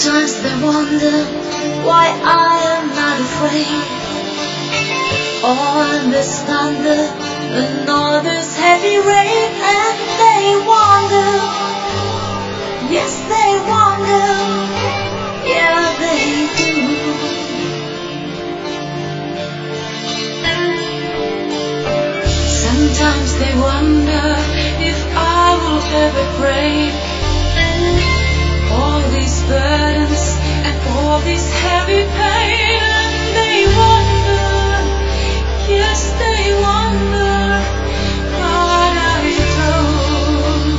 Sometimes they wonder why I am not afraid. All this thunder and all this heavy rain, and they wonder, yes they wonder, yeah they do. Sometimes they wonder if I will ever break all these burdens and all this heavy pain, and they wonder, yes they wonder, but I don't.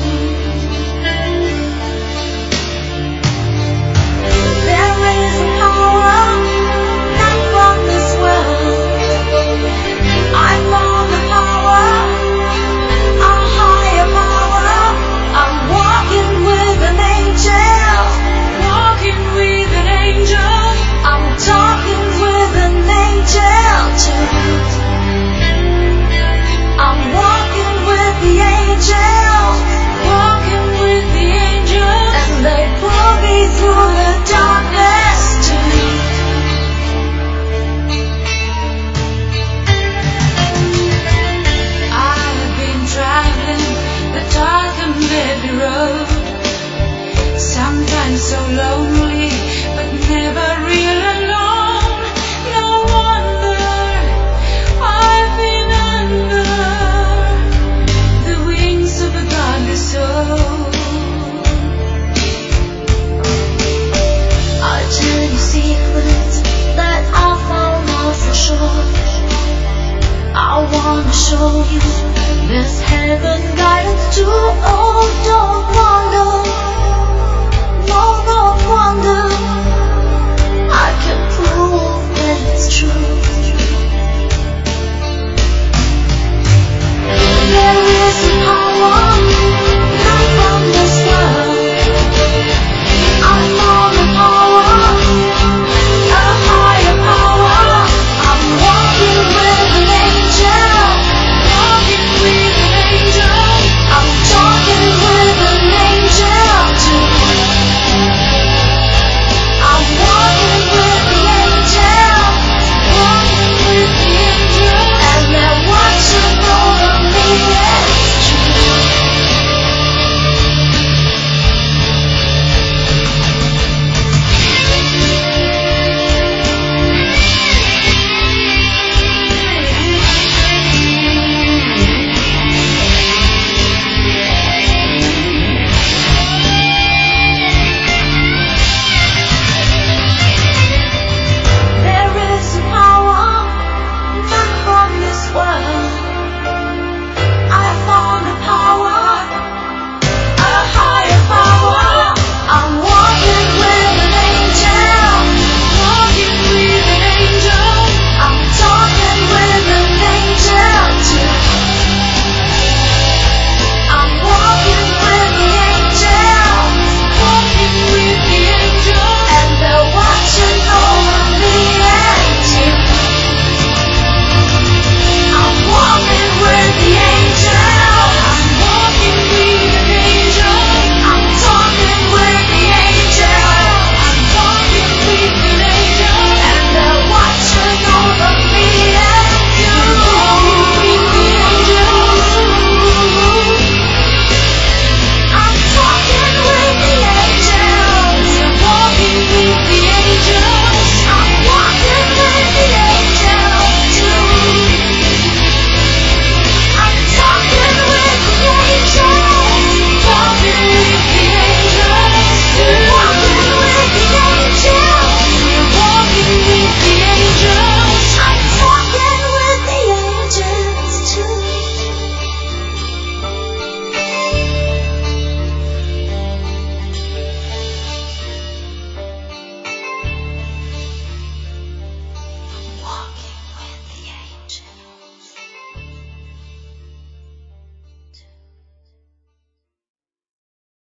There is a power not from this world. I found the power, a higher power. I'm walking with an angel, walking with an angel. I'm talking with an angel tonight. I'm walking with the angel, walking with the angel, and they pull me through the darkness tonight. I've been traveling the dark and heavy road, sometimes so lonely, but never real alone. No wonder I've been under the wings of a godly soul. I'll tell you secrets that I found off the shore. I wanna show you